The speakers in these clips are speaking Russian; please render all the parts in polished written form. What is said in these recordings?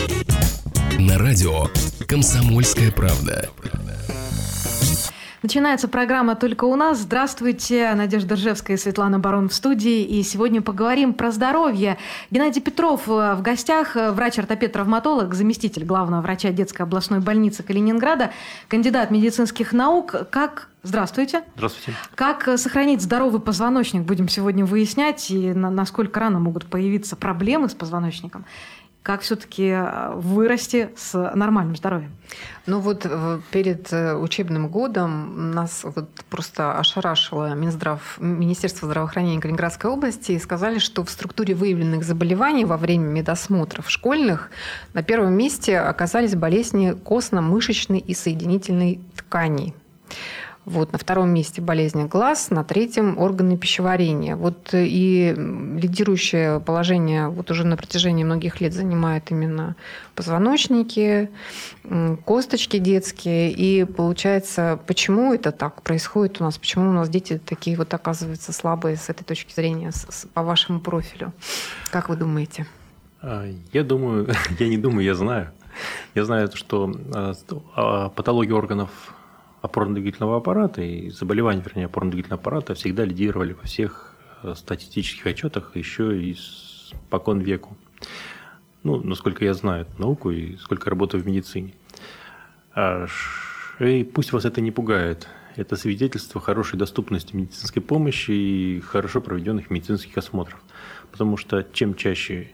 На радио «Комсомольская правда». Начинается программа «Только у нас». Здравствуйте, Надежда Ржевская и Светлана Барон в студии. И сегодня поговорим про здоровье. Геннадий Петров в гостях, врач-ортопед-травматолог, заместитель главного врача детской областной больницы Калининграда, кандидат медицинских наук. Здравствуйте. Здравствуйте. Как сохранить здоровый позвоночник, будем сегодня выяснять, и насколько рано могут появиться проблемы с позвоночником. Как все-таки вырасти с нормальным здоровьем? Ну вот перед учебным годом нас вот просто ошарашило Министерство здравоохранения Калининградской области и сказали, что в структуре выявленных заболеваний во время медосмотров школьных на первом месте оказались болезни костно-мышечной и соединительной тканей. Вот, на втором месте болезни глаз, на третьем органы пищеварения. Вот и лидирующее положение вот уже на протяжении многих лет занимают именно позвоночники, косточки детские. И получается, почему это так происходит у нас? Почему у нас дети такие вот оказываются слабые с этой точки зрения, по вашему профилю? Как вы думаете? Я знаю. Я знаю, что патологии органов опорно-двигательного аппарата и заболевания, опорно-двигательного аппарата всегда лидировали во всех статистических отчетах еще и спокон веку. Ну, насколько я знаю эту науку и сколько работаю в медицине. И пусть вас это не пугает. Это свидетельство хорошей доступности медицинской помощи и хорошо проведенных медицинских осмотров. Потому что чем чаще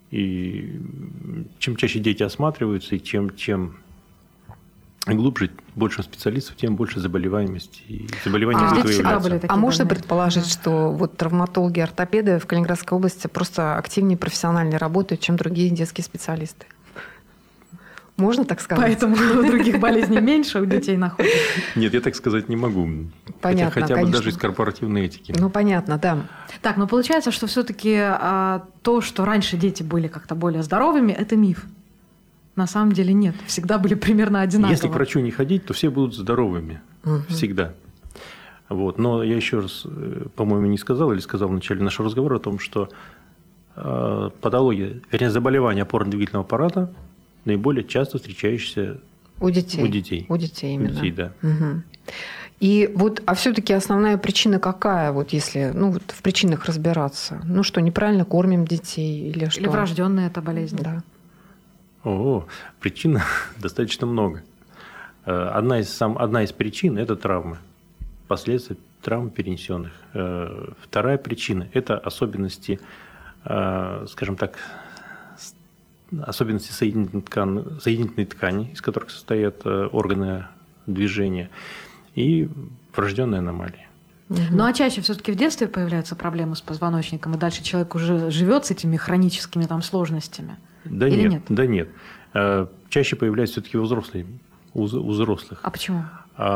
дети осматриваются, и чем глубже, больше специалистов, тем больше заболеваемости и заболеваний будет выявляться. А можно предположить, что вот травматологи, ортопеды в Калининградской области просто активнее профессионально работают, чем другие детские специалисты? Можно так сказать? Поэтому других болезней меньше у детей находится? Нет, я так сказать не могу. Понятно, хотя бы даже из корпоративной этики. Ну, понятно, да. Так, но получается, что все-таки то, что раньше дети были как-то более здоровыми, это миф. На самом деле нет. Всегда были примерно одинаковые. Если к врачу не ходить, то все будут здоровыми. Всегда. Вот. Но я еще раз, по-моему, не сказал или сказал в начале нашего разговора о том, что патология, заболевания опорно-двигательного аппарата наиболее часто встречающиеся у детей. У детей именно. У детей, да. Угу. И вот, а все-таки основная причина какая, вот если в причинах разбираться? Ну что, неправильно кормим детей или что? Или врожденная эта болезнь? Да. Причин достаточно много. Одна из причин – это травмы, последствия травм перенесенных. Вторая причина – это особенности, скажем так, особенности соединительной ткани, из которых состоят органы движения, и врожденные аномалии. Ну, а чаще все-таки в детстве появляются проблемы с позвоночником, и дальше человек уже живет с этими хроническими сложностями? Да или нет. Чаще появляются все-таки у взрослых. А почему?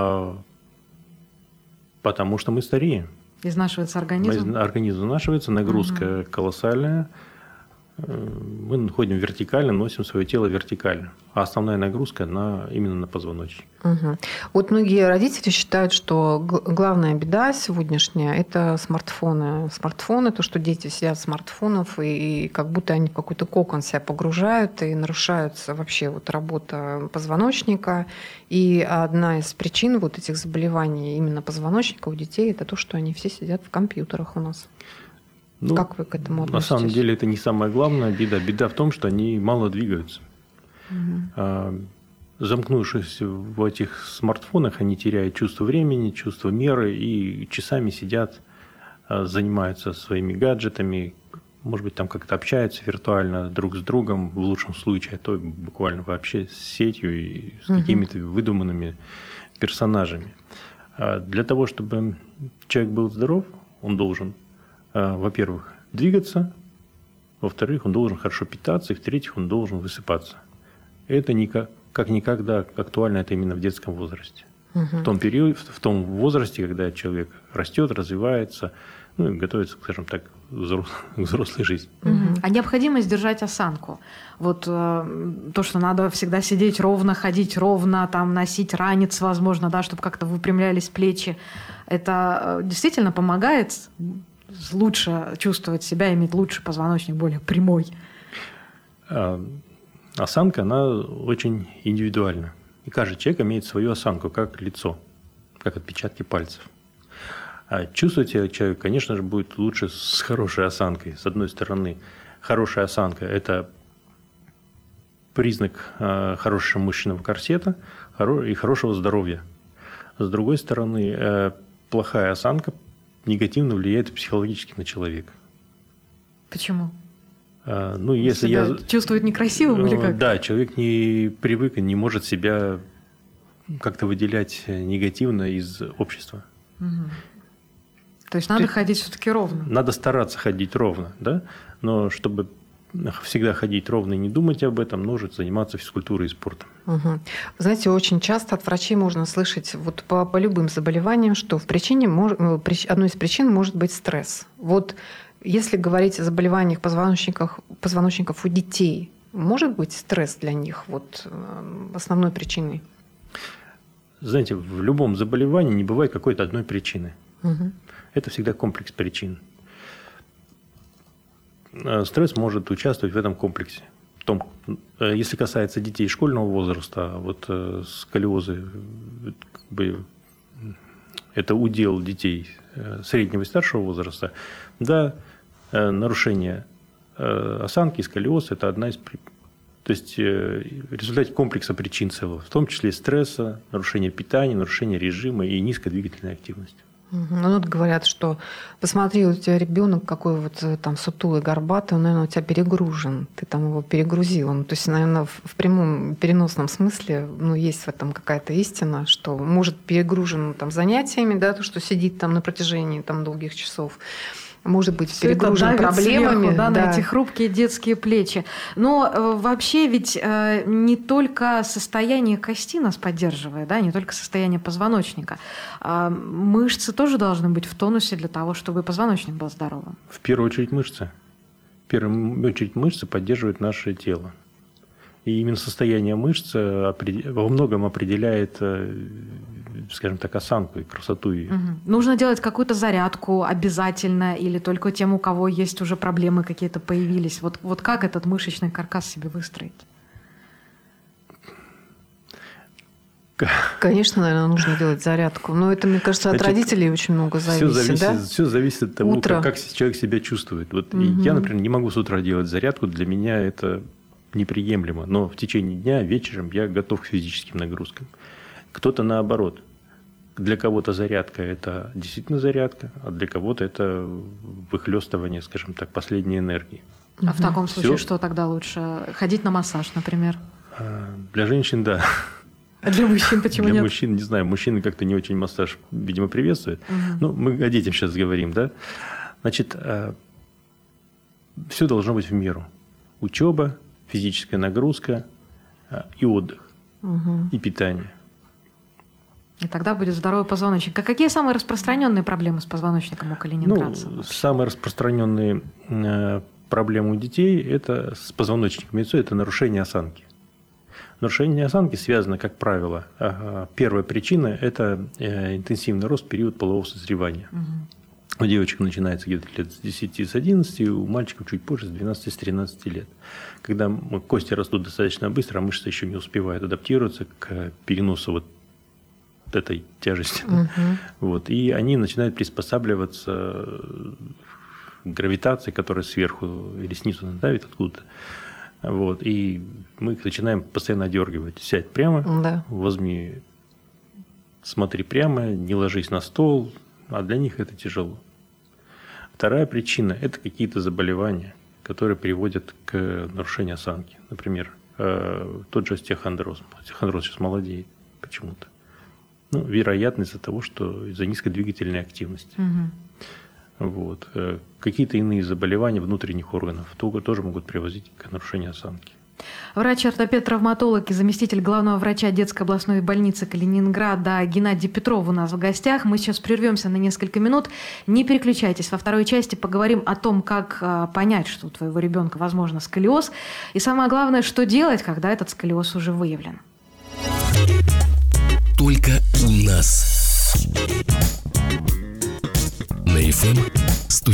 Потому что мы стареем. Изнашивается организм? Организм изнашивается, нагрузка колоссальная. Мы ходим вертикально, носим свое тело вертикально. А основная нагрузка именно на позвоночник. Угу. Вот многие родители считают, что главная беда сегодняшняя – это смартфоны. Смартфоны, то, что дети сидят в смартфонах, и как будто они в какой-то кокон себя погружают, и нарушается вообще работа позвоночника. И одна из причин этих заболеваний именно позвоночника у детей – это то, что они все сидят в компьютерах у нас. Как вы к этому относитесь? На самом деле это не самая главная беда. Беда в том, что они мало двигаются. Угу. Замкнувшись в этих смартфонах, они теряют чувство времени, чувство меры и часами сидят, занимаются своими гаджетами, может быть, там как-то общаются виртуально друг с другом, в лучшем случае, а то буквально вообще с сетью и с какими-то выдуманными персонажами. Для того, чтобы человек был здоров, он должен, во-первых, двигаться, во-вторых, он должен хорошо питаться, и в-третьих, он должен высыпаться. Это как никогда актуально это именно в детском возрасте. В том периоде, в том возрасте, когда человек растет, развивается, и готовится, скажем так, к взрослой жизни. А необходимость держать осанку. То, что надо всегда сидеть ровно, ходить ровно, носить ранец, возможно, чтобы как-то выпрямлялись плечи, это действительно помогает лучше чувствовать себя, иметь лучший позвоночник, более прямой? осанка, она очень индивидуальна. И каждый человек имеет свою осанку, как лицо, как отпечатки пальцев. А чувствовать себя человек, конечно же, будет лучше с хорошей осанкой. С одной стороны, хорошая осанка – это признак хорошего мышечного корсета и хорошего здоровья. С другой стороны, плохая осанка негативно влияет психологически на человека. Почему? Если себя чувствует некрасивым или как? Да, человек не привык, не может себя как-то выделять негативно из общества. Угу. То есть надо ходить все-таки ровно? Надо стараться ходить ровно, да? Но чтобы всегда ходить ровно и не думать об этом, нужно заниматься физкультурой и спортом. Угу. Знаете, очень часто от врачей можно слышать вот по любым заболеваниям, что одной из причин может быть стресс. Вот если говорить о заболеваниях позвоночников у детей, может быть стресс для них основной причиной? Знаете, в любом заболевании не бывает какой-то одной причины. Угу. Это всегда комплекс причин. Стресс может участвовать в этом комплексе. Если касается детей школьного возраста, сколиозы это удел детей среднего и старшего возраста, да, нарушение осанки, сколиоз – это одна из причин. То есть в результате комплекса причин целого, в том числе стресса, нарушения питания, нарушения режима и низкой двигательной активности. Говорят, что посмотри, у тебя ребенок какой сутулый, горбатый, он, наверное, у тебя перегружен, ты там его перегрузил. То есть, наверное, в прямом переносном смысле есть в этом какая-то истина, что может перегружен занятиями, да, то, что сидит там на протяжении долгих часов. Может быть, перегружен проблемами. Сверху, на эти хрупкие детские плечи. Но вообще ведь не только состояние кости нас поддерживает, да, не только состояние позвоночника. Мышцы тоже должны быть в тонусе для того, чтобы позвоночник был здоровым. В первую очередь мышцы. В первую очередь мышцы поддерживают наше тело. И именно состояние мышц во многом определяет, скажем так, осанку и красоту ее. Угу. Нужно делать какую-то зарядку обязательно или только тем, у кого есть уже проблемы какие-то появились? Вот как этот мышечный каркас себе выстроить? Конечно, наверное, нужно делать зарядку. Но это, мне кажется, от родителей очень много зависит. Все зависит от того, как человек себя чувствует. Я, например, не могу с утра делать зарядку. Для меня это неприемлемо. Но в течение дня, вечером я готов к физическим нагрузкам. Кто-то наоборот. Для кого-то зарядка – это действительно зарядка, а для кого-то это выхлестывание, скажем так, последней энергии. А в таком случае что тогда лучше? Ходить на массаж, например? Для женщин – да. А для мужчин почему нет? Для мужчин, не знаю, мужчины как-то не очень массаж, видимо, приветствуют. Мы о детях сейчас говорим, да? Значит, все должно быть в меру. Учеба, физическая нагрузка и отдых, и питание. И тогда будет здоровый позвоночник. А какие самые распространенные проблемы с позвоночником у калининградцев? Самые распространенные проблемы у детей это с позвоночником яйцо – это нарушение осанки. Нарушение осанки связано, как правило, первая причина – это интенсивный рост в период полового созревания. У девочек начинается где-то лет с 10-11, у мальчиков чуть позже, с 12-13 лет. Когда кости растут достаточно быстро, а мышцы еще не успевают адаптироваться к переносу этой тяжести. И они начинают приспосабливаться к гравитации, которая сверху или снизу надавит откуда-то. И мы их начинаем постоянно одергивать. Сядь прямо, возьми, смотри прямо, не ложись на стол. А для них это тяжело. Вторая причина – это какие-то заболевания, которые приводят к нарушению осанки. Например, тот же остеохондроз. Остеохондроз сейчас молодеет почему-то. Вероятно, из-за того, что из-за низкой двигательной активности. Какие-то иные заболевания внутренних органов тоже могут приводить к нарушению осанки. Врач-ортопед-травматолог и заместитель главного врача детской областной больницы Калининграда Геннадий Петров у нас в гостях. Мы сейчас прервемся на несколько минут. Не переключайтесь. Во второй части поговорим о том, как понять, что у твоего ребенка, возможно, сколиоз. И самое главное, что делать, когда этот сколиоз уже выявлен. Только у нас. На FM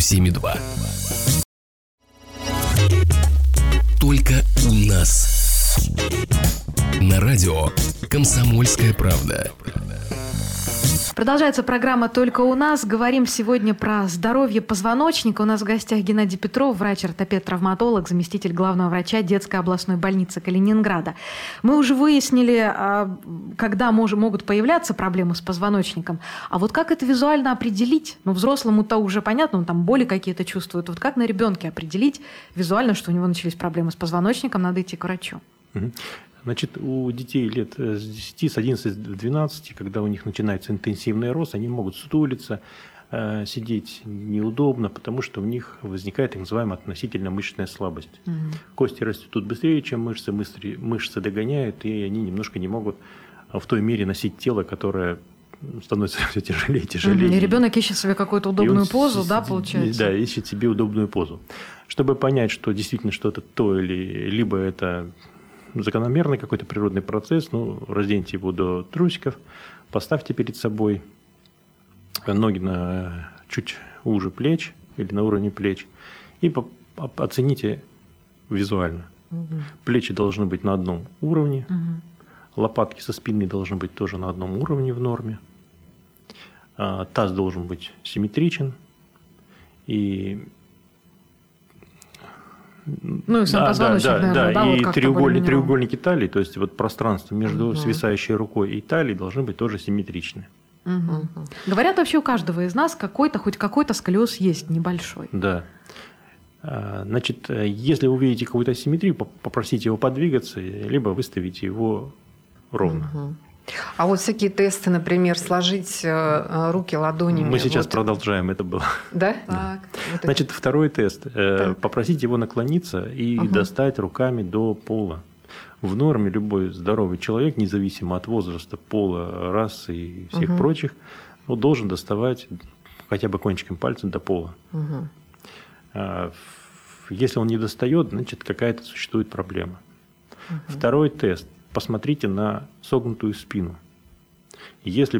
107.2. Только у нас. На радио «Комсомольская правда». Продолжается программа «Только у нас». Говорим сегодня про здоровье позвоночника. У нас в гостях Геннадий Петров, врач-ортопед-травматолог, заместитель главного врача детской областной больницы Калининграда. Мы уже выяснили, когда могут появляться проблемы с позвоночником. А вот как это визуально определить? Ну, взрослому-то уже понятно, он там боли какие-то чувствует. Вот как на ребенке определить визуально, что у него начались проблемы с позвоночником, надо идти к врачу? Значит, у детей лет с 10, с 11, 12, когда у них начинается интенсивный рост, они могут сутулиться, сидеть неудобно, потому что у них возникает так называемая относительно мышечная слабость. Кости растут быстрее, чем мышцы, мышцы догоняют, и они немножко не могут в той мере носить тело, которое становится все тяжелее и тяжелее. И ребенок ищет себе какую-то удобную позу, да, получается? Да, ищет себе удобную позу. Чтобы понять, что действительно что-то то, либо это закономерный какой-то природный процесс, разденьте его до трусиков, поставьте перед собой ноги чуть уже плеч или на уровне плеч и оцените визуально. Плечи должны быть на одном уровне, лопатки со спины должны быть тоже на одном уровне в норме, таз должен быть симметричен и... Ну и сам позвоночник, наверное, и треугольники талии, то есть вот пространство между свисающей рукой и талией должны быть тоже симметричны. Говорят, вообще у каждого из нас хоть какой-то сколиоз есть небольшой. Да. Значит, если вы увидите какую-то асимметрию, попросите его подвигаться, либо выставите его ровно. А вот всякие тесты, например, сложить руки ладонями. Мы сейчас продолжаем, это было. Да? Да. Значит, второй тест. Попросить его наклониться и достать руками до пола. В норме любой здоровый человек, независимо от возраста, пола, расы и всех прочих, должен доставать хотя бы кончиком пальца до пола. Если он не достает, значит, какая-то существует проблема. Второй тест. Посмотрите на согнутую спину. Если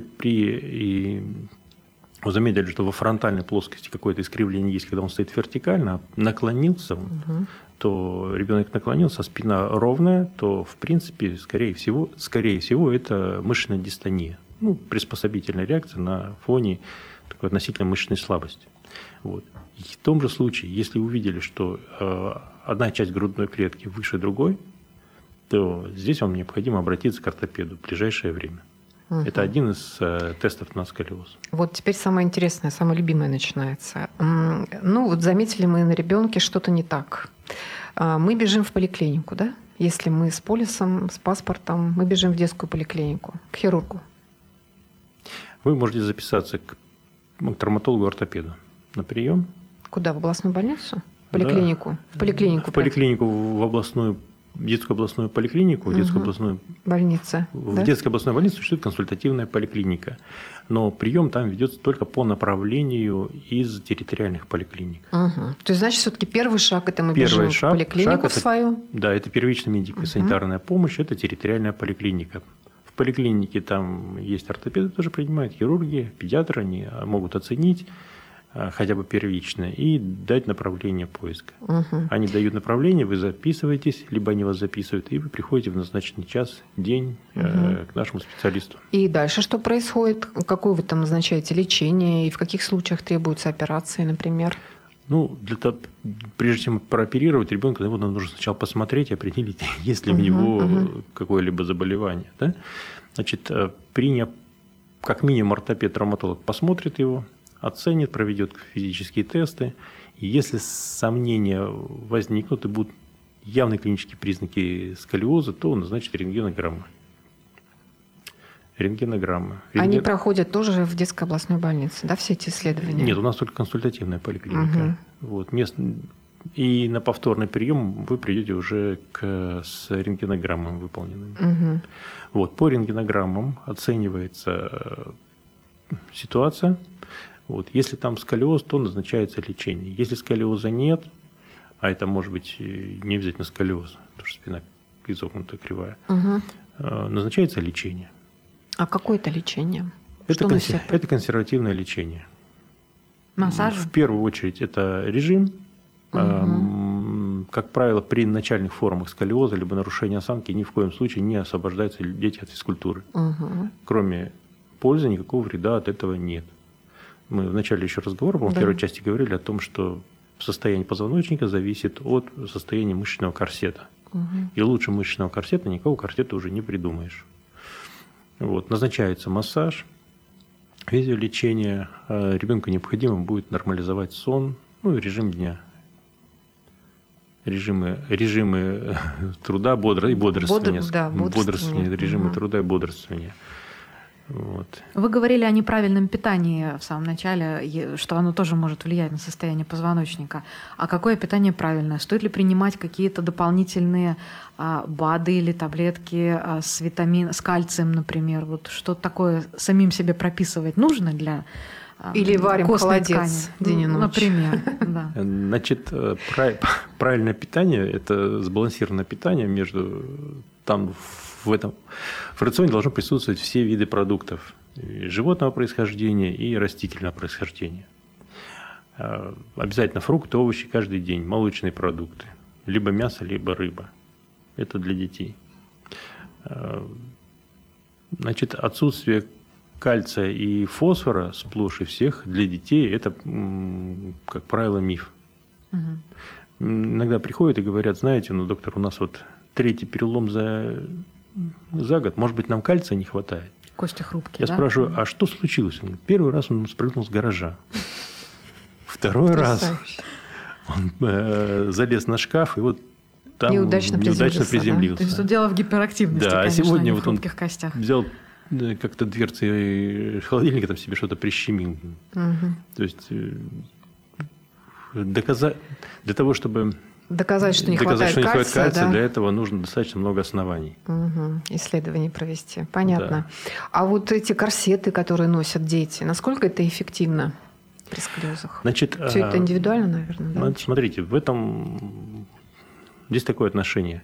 вы заметили, что во фронтальной плоскости какое-то искривление есть, когда он стоит вертикально, наклонился, то ребенок наклонился, а спина ровная, то, в принципе, скорее всего, это мышечная дистония. Приспособительная реакция на фоне такой относительно мышечной слабости. Вот. И в том же случае, если увидели, что одна часть грудной клетки выше другой, то здесь вам необходимо обратиться к ортопеду в ближайшее время. Это один из тестов на сколиоз. Вот теперь самое интересное, самое любимое начинается. Вот заметили мы на ребенке что-то не так. Мы бежим в поликлинику, да? Если мы с полисом, с паспортом, мы бежим в детскую поликлинику, к хирургу. Вы можете записаться к травматологу-ортопеду на прием. Куда? В областную больницу? В поликлинику? Да. В поликлинику, в областную детскую областную поликлинику, детскую областную больницу. В детской областной больнице существует консультативная поликлиника, но прием там ведется только по направлению из территориальных поликлиник. То есть, значит, все-таки первый шаг это мы бежим в поликлинику свою. Да, это первичная медико-санитарная помощь, это территориальная поликлиника. В поликлинике там есть ортопеды, тоже принимают, хирурги, педиатры, они могут оценить хотя бы первично, и дать направление поиска. Они дают направление, вы записываетесь, либо они вас записывают, и вы приходите в назначенный час, день к нашему специалисту. И дальше что происходит? Какое вы там назначаете лечение, и в каких случаях требуются операции, например? Прежде чем прооперировать ребенка, его нужно сначала посмотреть и определить, есть ли у него какое-либо заболевание. Да? Значит, как минимум ортопед-травматолог посмотрит его, оценит, проведет физические тесты. И если сомнения возникнут и будут явные клинические признаки сколиоза, то он назначит рентгенограммы. Они проходят тоже в детской областной больнице, да, все эти исследования? Нет, у нас только консультативная поликлиника. И на повторный прием вы придете уже с рентгенограммами выполненными. По рентгенограммам оценивается ситуация. Если там сколиоз, то назначается лечение. Если сколиоза нет, а это может быть не обязательно сколиоз, потому что спина изогнутая, кривая, назначается лечение. А какое это лечение? Это консервативное лечение. Массаж? В первую очередь это режим, как правило, при начальных формах сколиоза либо нарушения осанки ни в коем случае не освобождаются дети от физкультуры. Кроме пользы, никакого вреда от этого нет. Мы в начале еще разговора, по-моему, в первой части говорили о том, что состояние позвоночника зависит от состояния мышечного корсета. И лучше мышечного корсета никакого корсета уже не придумаешь. Вот. Назначается массаж, физиолечение. Ребенку необходимо будет нормализовать сон, ну и режим дня. Режимы труда и бодрствования. Бодрствования, режимы труда и бодрствования. Вот. Вы говорили о неправильном питании в самом начале, что оно тоже может влиять на состояние позвоночника. А какое питание правильное? Стоит ли принимать какие-то дополнительные БАДы или таблетки с кальцием, например? Вот что такое самим себе прописывать нужно для или варим холодец день и ночь. Например. Да. Значит, правильное питание – это сбалансированное питание между в этом в рационе должно присутствовать все виды продуктов животного происхождения и растительного происхождения. Обязательно фрукты, овощи каждый день, молочные продукты, либо мясо, либо рыба. Это для детей. Значит, отсутствие кальция и фосфора сплошь и всех для детей – это, как правило, миф. Иногда приходят и говорят: знаете, доктор, у нас вот 3-й перелом за год, может быть, нам кальция не хватает. Кости хрупкие, Я спрашиваю: а что случилось? Он говорит: 1-й раз он спрыгнул с гаража. 2-й раз он залез на шкаф, и вот там неудачно приземлился. То есть тут дело в гиперактивности, да, конечно, сегодня а не в вот он хрупких костях. взял как-то дверцы холодильника, там себе что-то прищемил. То есть для того, чтобы доказать, что не хватает кальция, да? Для этого нужно достаточно много оснований. Исследований провести. Понятно. Да. А вот эти корсеты, которые носят дети, насколько это эффективно при сколиозах? Значит, все это индивидуально, наверное, да? Смотрите, в этом здесь такое отношение.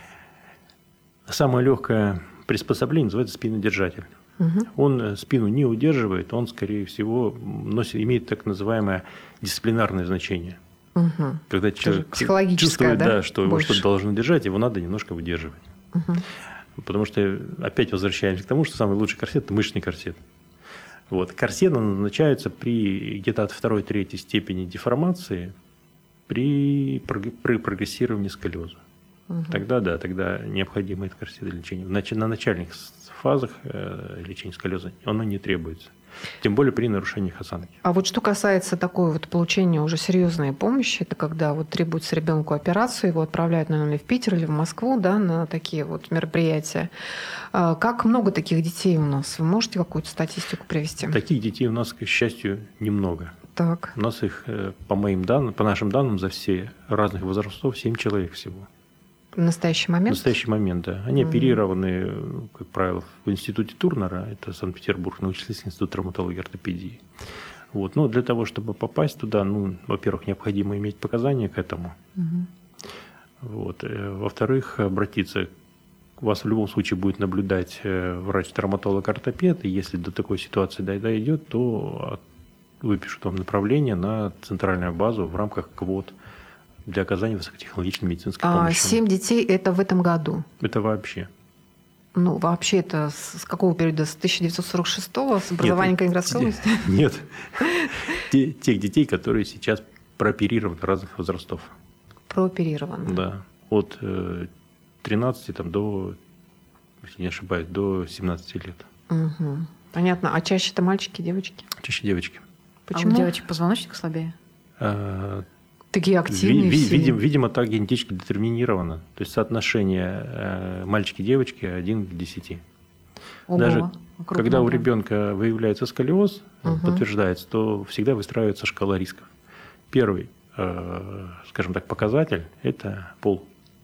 Самое легкое приспособление называется спинодержатель. Он спину не удерживает, он, скорее всего, имеет так называемое дисциплинарное значение. Когда человек чувствует, что его что-то должно держать, его надо немножко выдерживать. Потому что опять возвращаемся к тому, что самый лучший корсет – это мышечный корсет. Вот. Корсет назначается при где-то от 2-3 степени деформации при прогрессировании сколиоза. Тогда необходимо это корсетное лечение. На начальных фазах лечения сколиоза оно не требуется. Тем более при нарушениях осанки. А вот что касается такой вот получения уже серьезной помощи, это когда вот требуется ребенку операцию, его отправляют, наверное, в Питер или в Москву, да, на такие вот мероприятия. Как много таких детей у нас? Вы можете какую-то статистику привести? Таких детей у нас, к счастью, немного. Так. У нас их, по нашим данным, за все разных возрастов 7 человек всего. В настоящий момент? В настоящий момент, да. Они оперированы, как правило, в институте Турнера, это Санкт-Петербург, научно-исследовательский институт травматологии и ортопедии. Вот. Но для того, чтобы попасть туда, во-первых, необходимо иметь показания к этому. Вот. Во-вторых, обратиться. Вас в любом случае будет наблюдать врач-травматолог-ортопед, и если до такой ситуации дойдет, то выпишут вам направление на центральную базу в рамках квот для оказания высокотехнологичной медицинской помощи. 7 детей – это в этом году? Это вообще. Вообще это с какого периода? С 1946-го? С образования Калининградской области? Нет. Тех детей, которые сейчас прооперированы разных возрастов. Прооперированы? Да. От 13 до, если не ошибаюсь, до 17 лет. Понятно. А чаще это мальчики, девочки? Чаще девочки. Почему? А у девочек позвоночник слабее? Такие активные видимо, так генетически детерминировано. То есть соотношение мальчики-девочки 1 к 10. Ого, даже когда у ребенка выявляется сколиоз, подтверждается, то всегда выстраивается шкала рисков. Первый, скажем так, показатель – это пол.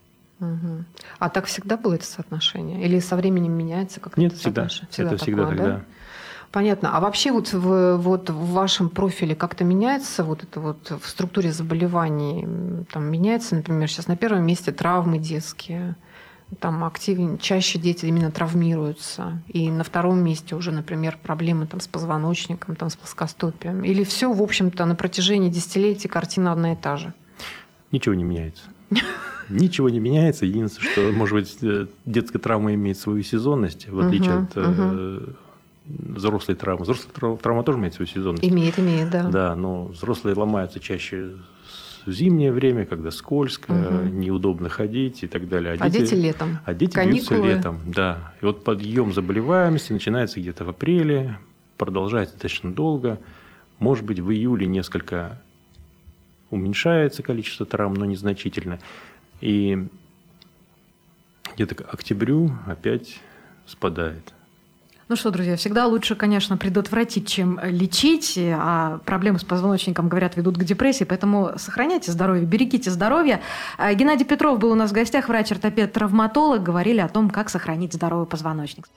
А так всегда было это соотношение? Или со временем меняется как-то? Нет, всегда. Это всегда такое, тогда. Да? Понятно. А вообще вот в вашем профиле как-то меняется вот это вот в структуре заболеваний? Там меняется, например, сейчас на первом месте травмы детские, там чаще дети именно травмируются, и на втором месте уже, например, проблемы там с позвоночником, там с плоскостопием. Или все, в общем-то, на протяжении десятилетий картина одна и та же? Ничего не меняется. Ничего не меняется. Единственное, что, может быть, детская травма имеет свою сезонность, в отличие от взрослой травмы. Взрослая травма тоже имеет свою сезонность. Имеет, да. Да, но взрослые ломаются чаще в зимнее время, когда скользко, неудобно ходить и так далее. А дети летом. А дети бьются летом, да. И вот подъем заболеваемости начинается где-то в апреле, продолжается достаточно долго. Может быть, в июле несколько уменьшается количество травм, но незначительно. И где-то к октябрю опять спадает. Ну что, друзья, всегда лучше, конечно, предотвратить, чем лечить. А проблемы с позвоночником, говорят, ведут к депрессии. Поэтому сохраняйте здоровье, берегите здоровье. Геннадий Петров был у нас в гостях, врач-ортопед-травматолог. Говорили о том, как сохранить здоровый позвоночник.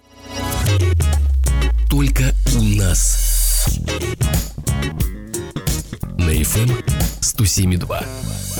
Только у нас. На FM 107.2.